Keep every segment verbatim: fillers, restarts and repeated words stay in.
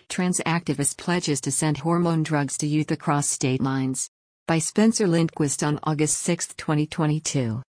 Trans activist pledges to send hormone drugs to youth across state lines. By Spencer Lindquist on August sixth, twenty twenty-two.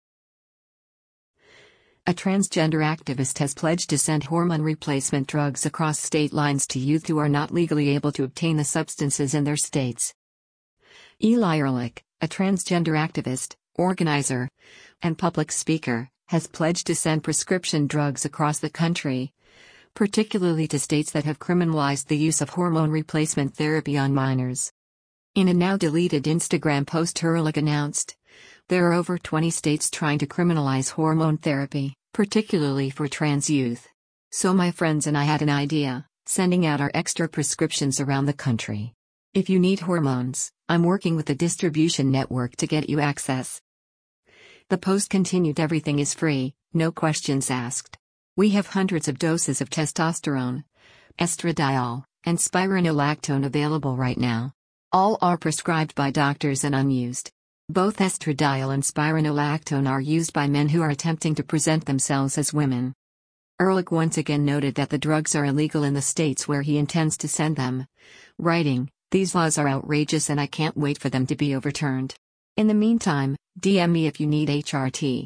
A transgender activist has pledged to send hormone replacement drugs across state lines to youth who are not legally able to obtain the substances in their states. Eli Ehrlich, a transgender activist, organizer, and public speaker, has pledged to send prescription drugs across the country, particularly to states that have criminalized the use of hormone replacement therapy on minors. In a now-deleted Instagram post, Ehrlich announced, "There are over twenty states trying to criminalize hormone therapy, particularly for trans youth. So my friends and I had an idea, sending out our extra prescriptions around the country. If you need hormones, I'm working with a distribution network to get you access." The post continued, "Everything is free, no questions asked. We have hundreds of doses of testosterone, estradiol, and spironolactone available right now. All are prescribed by doctors and unused. Both estradiol and spironolactone are used by men who are attempting to present themselves as women." Ehrlich once again noted that the drugs are illegal in the states where he intends to send them, writing, "These laws are outrageous and I can't wait for them to be overturned. In the meantime, D M me if you need H R T."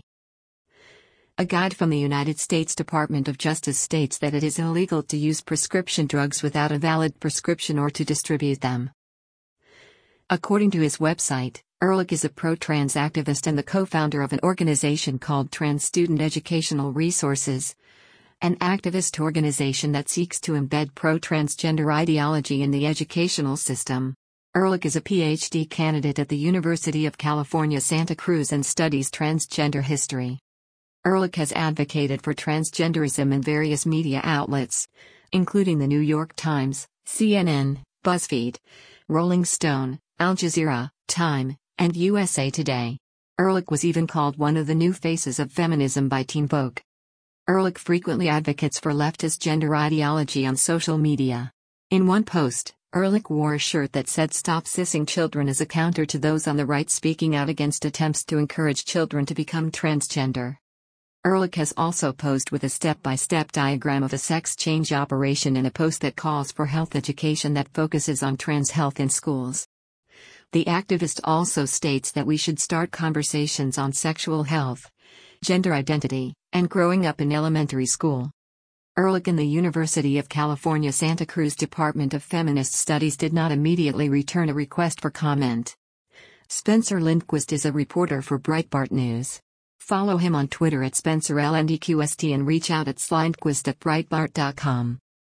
A guide from the United States Department of Justice states that it is illegal to use prescription drugs without a valid prescription or to distribute them. According to his website, Ehrlich is a pro-trans activist and the co-founder of an organization called Trans Student Educational Resources, an activist organization that seeks to embed pro-transgender ideology in the educational system. Ehrlich is a P H D candidate at the University of California, Santa Cruz and studies transgender history. Ehrlich has advocated for transgenderism in various media outlets, including the New York Times, C N N, BuzzFeed, Rolling Stone, Al Jazeera, Time, and U S A Today. Ehrlich was even called one of the new faces of feminism by Teen Vogue. Ehrlich frequently advocates for leftist gender ideology on social media. In one post, Ehrlich wore a shirt that said "Stop Sissing Children" as a counter to those on the right speaking out against attempts to encourage children to become transgender. Ehrlich has also posed with a step-by-step diagram of a sex change operation in a post that calls for health education that focuses on trans health in schools. The activist also states that we should start conversations on sexual health, gender identity, and growing up in elementary school. Ehrlich and the University of California Santa Cruz Department of Feminist Studies did not immediately return a request for comment. Spencer Lindquist is a reporter for Breitbart News. Follow him on Twitter at Spencer L N D Q S T and reach out at slindquist at breitbart dot com.